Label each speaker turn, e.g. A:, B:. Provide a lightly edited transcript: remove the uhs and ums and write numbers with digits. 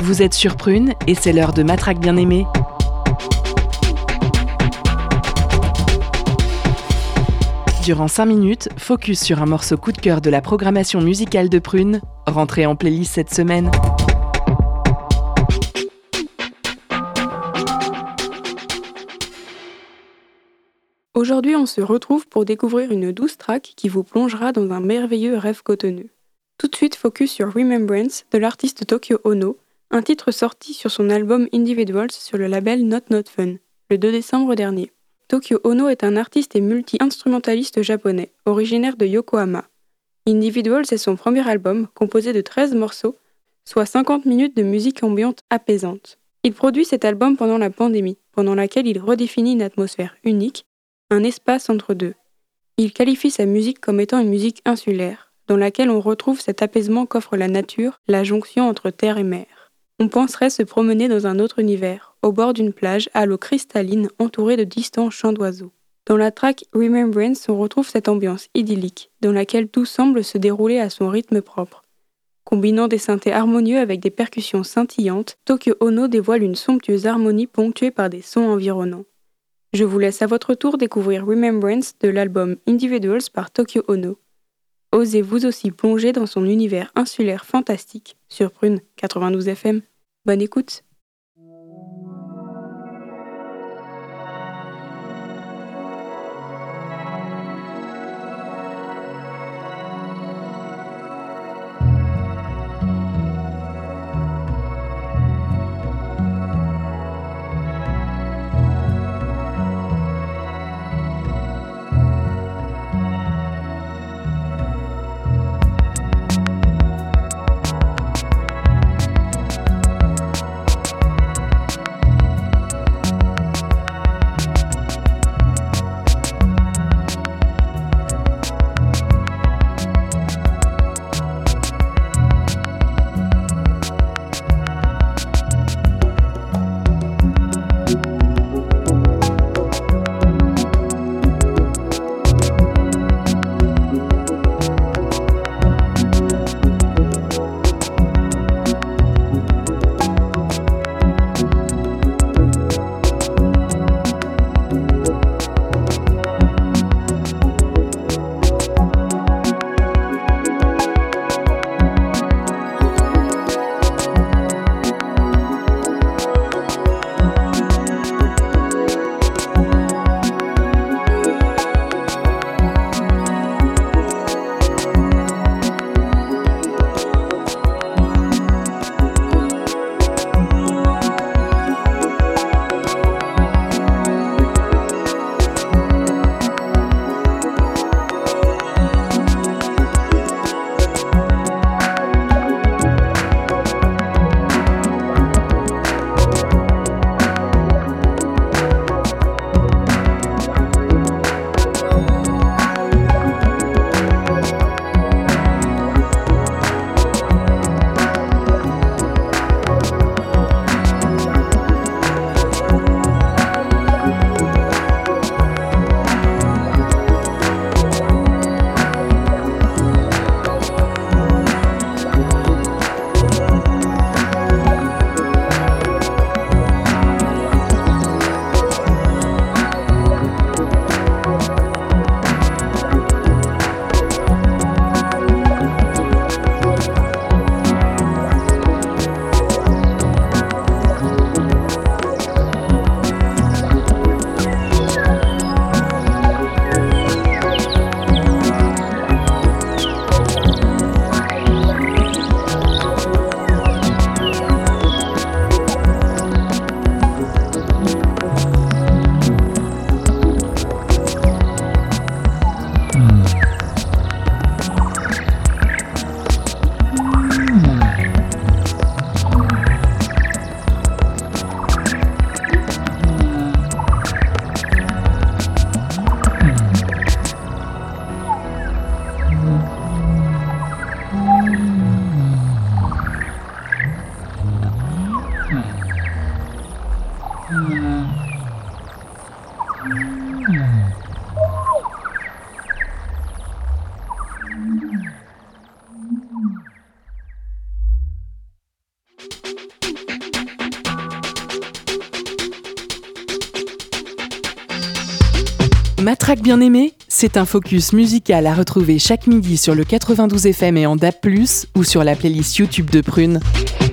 A: Vous êtes sur Prune et c'est l'heure de Matraque bien-aimée. Durant 5 minutes, focus sur un morceau coup de cœur de la programmation musicale de Prune, rentré en playlist cette semaine.
B: Aujourd'hui, on se retrouve pour découvrir une douce track qui vous plongera dans un merveilleux rêve cotonneux. Tout de suite, focus sur Remembrance de l'artiste Tokyo Ono, un titre sorti sur son album Individuals sur le label Not Not Fun, le 2 décembre dernier. Tokyo Ono est un artiste et multi-instrumentaliste japonais, originaire de Yokohama. Individuals est son premier album, composé de 13 morceaux, soit 50 minutes de musique ambiante apaisante. Il produit cet album pendant la pandémie, pendant laquelle il redéfinit une atmosphère unique, un espace entre deux. Il qualifie sa musique comme étant une musique insulaire, dans laquelle on retrouve cet apaisement qu'offre la nature, la jonction entre terre et mer. On penserait se promener dans un autre univers, au bord d'une plage à l'eau cristalline entourée de distants chants d'oiseaux. Dans la track Remembrance, on retrouve cette ambiance idyllique, dans laquelle tout semble se dérouler à son rythme propre. Combinant des synthés harmonieux avec des percussions scintillantes, Tokyo Ono dévoile une somptueuse harmonie ponctuée par des sons environnants. Je vous laisse à votre tour découvrir Remembrance de l'album Individuals par Tokyo Ono. Osez vous aussi plonger dans son univers insulaire fantastique sur Prune 92 FM. Bonne écoute!
A: Matraque bien-aimée, c'est un focus musical à retrouver chaque midi sur le 92 FM et en DAB+, ou sur la playlist YouTube de Prune.